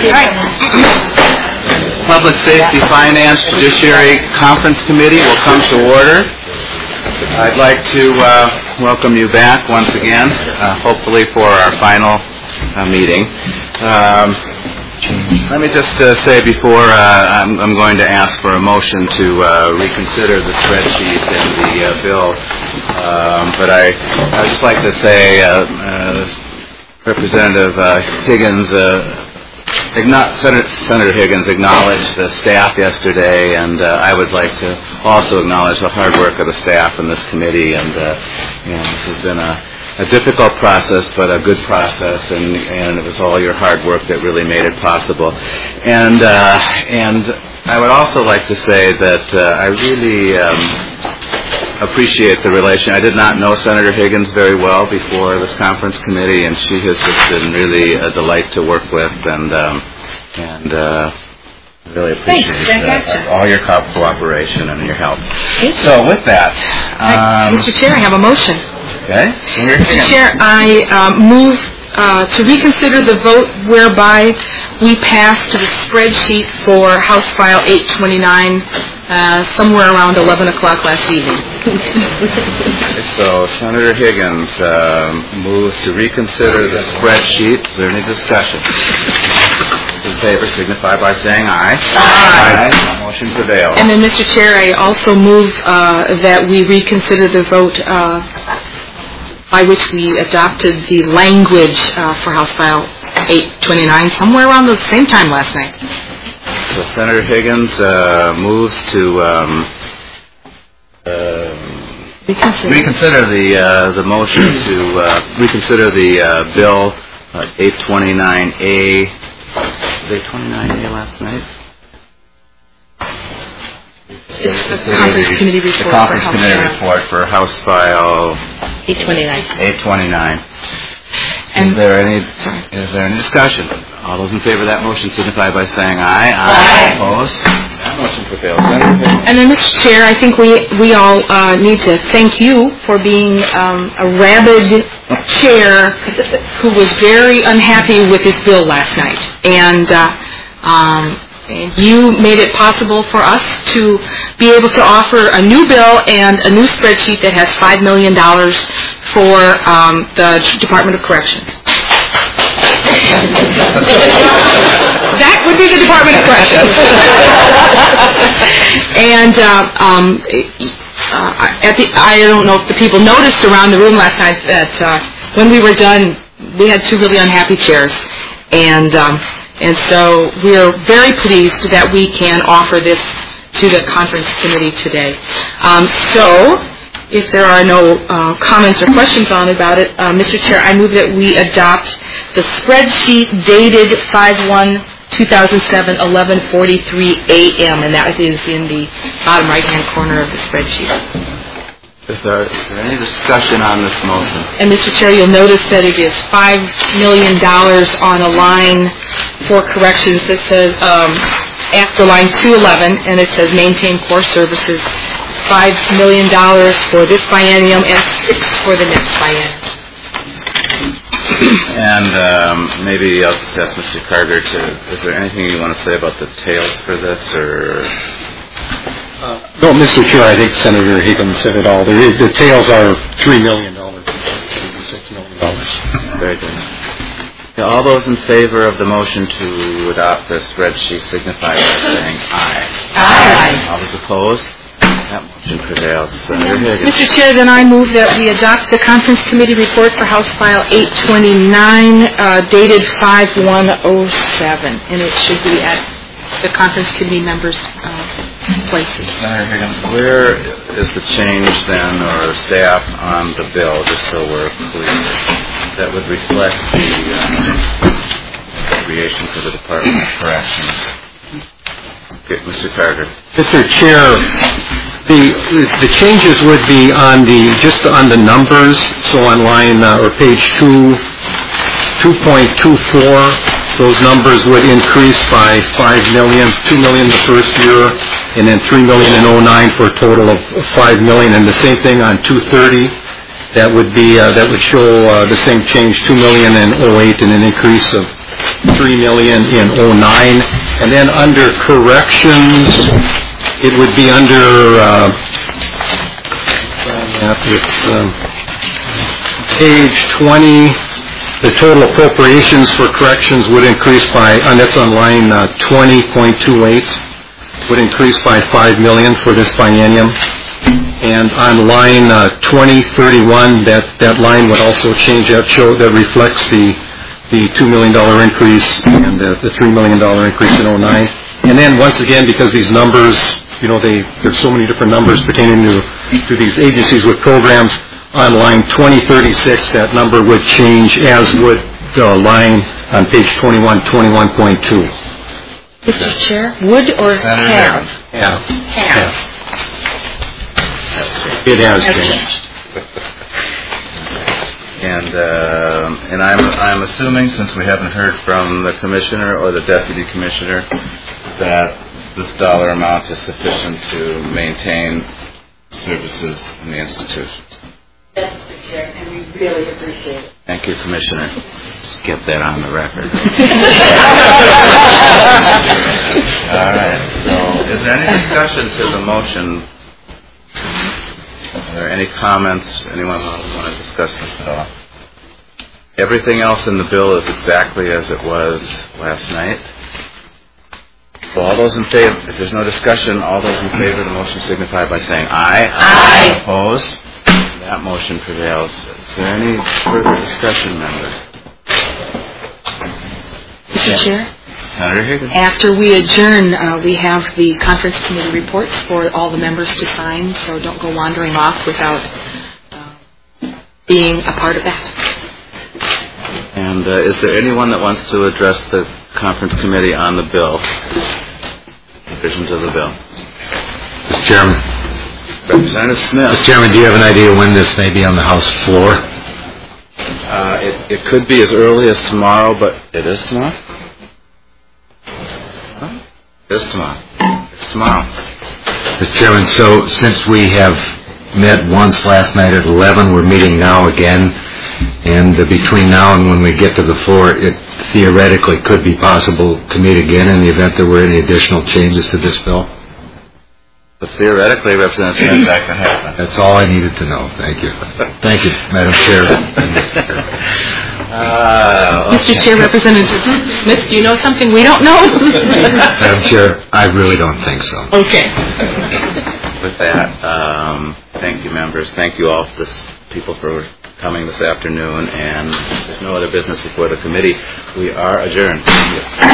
Public Safety, Finance, Judiciary Conference Committee will come to order. I'd like to welcome you back once again, hopefully for our final meeting. Let me just say before I'm going to ask for a motion to reconsider the spreadsheet and the bill, but I'd just like to say Representative Higgins, Senator Higgins acknowledged the staff yesterday, and I would like to also acknowledge the hard work of the staff in this committee, and this has been a difficult process, but a good process, and it was all your hard work that really made it possible. And I would also like to say that I really appreciate the relation. I did not know Senator Higgins very well before this conference committee, and she has just been really a delight to work with, and really appreciate all your cooperation and your help. So with that, Mr. Chair, I have a motion. Okay. Mr. Chair, I move to reconsider the vote whereby we passed the spreadsheet for House File 829 somewhere around 11 o'clock last evening. So Senator Higgins moves to reconsider the spreadsheet. Is there any discussion? In favor signify by saying aye. Aye. Motion prevails. And then, Mr. Chair, I also move that we reconsider the vote by which we adopted the language for House File 829 somewhere around the same time last night. So Senator Higgins moves to reconsider the motion to reconsider the bill 829A. Was it 829A last night? It's the Conference Committee report. The Conference Committee report for House File 829. Is there any discussion? All those in favor of that motion signify by saying aye. Aye. Opposed? That motion prevails. And then, Mr. Chair, I think we all need to thank you for being a rabid chair who was very unhappy with this bill last night. And you made it possible for us to be able to offer a new bill and a new spreadsheet that has $5 million for the Department of Corrections. That would be the Department of Corrections. And I don't know if the people noticed around the room last night that when we were done, we had two really unhappy chairs. And so we are very pleased that we can offer this to the conference committee today. So if there are no comments or questions about it, Mr. Chair, I move that we adopt the spreadsheet dated 5/1/2007, 11:43 a.m., and that is in the bottom right-hand corner of the spreadsheet. Is there any discussion on this motion? And, Mr. Chair, you'll notice that it is $5 million on a line for corrections that says, after line 211, and it says maintain core services, $5 million for this biennium and $6 for the next biennium. And maybe I'll just ask Mr. Carter is there anything you want to say about the tails for this, or? No, Mr. Chair, I think Senator Higgins said it all. The tails are $3 million, $6 million. Very good. Yeah, all those in favor of the motion to adopt the spreadsheet signify by saying aye. Aye. All those opposed? That motion prevails. Senator Higgins. Mr. Chair, then I move that we adopt the Conference Committee report for House File 829, dated 5/1/07, and it should be at the Conference Committee members' places. Senator Higgins, where is the change then, or staff on the bill, just so we're clear, that would reflect the appropriation for the Department of Corrections? Okay, Mr. Carter. Mr. Chair, the changes would be just on the numbers. So on line or page 2.24, those numbers would increase by $5 million, $2 million the first year, and then $3 million in 2009 for a total of $5 million. And the same thing on 230. That would show the same change, $2 million in 08 and an increase of $3 million in 09. And then under corrections, it would be under page 20. The total appropriations for corrections would increase by, and that's on line 20.28, would increase by $5 million for this biennium. And on line 2031, that line would also change. That reflects the $2 million increase and the $3 million increase in 09. And then once again, because these numbers, there's so many different numbers pertaining to these agencies with programs, on line 2036, that number would change, as would the line on page 21.2. Mr. Chair, would or have? Have. It has changed. And I'm assuming, since we haven't heard from the commissioner or the deputy commissioner, that this dollar amount is sufficient to maintain services in the institution. Yes, Mr. Chair, and we really appreciate it. Thank you, Commissioner. Let's get that on the record. All right. So, is there any discussion to the motion? Are there any comments? Anyone want to discuss this at all? Everything else in the bill is exactly as it was last night. So all those in favor, if there's no discussion, all those in favor of the motion signify by saying aye. Aye. Opposed? That motion prevails. Is there any further discussion, members? Mr. Chair? Senator Higgins. After we adjourn, we have the conference committee reports for all the members to sign, so don't go wandering off without being a part of that. And is there anyone that wants to address the conference committee on the bill? Provisions of the bill. Mr. Chairman. Representative Smith. Mr. Chairman, do you have an idea when this may be on the House floor? It could be as early as tomorrow, but it is tomorrow? Huh? It is tomorrow. It's tomorrow. Mr. Chairman, so since we have met once last night at 11, we're meeting now again, and between now and when we get to the floor, it theoretically could be possible to meet again in the event there were any additional changes to this bill? But theoretically, Representative Smith, that can happen. That's all I needed to know. Thank you. Thank you, Madam Chair. Mr. Chair, Representative Smith, do you know something we don't know? Madam Chair, I really don't think so. Okay. With that, thank you, members. Thank you all, people, for coming this afternoon. And if there's no other business before the committee, we are adjourned. Thank you.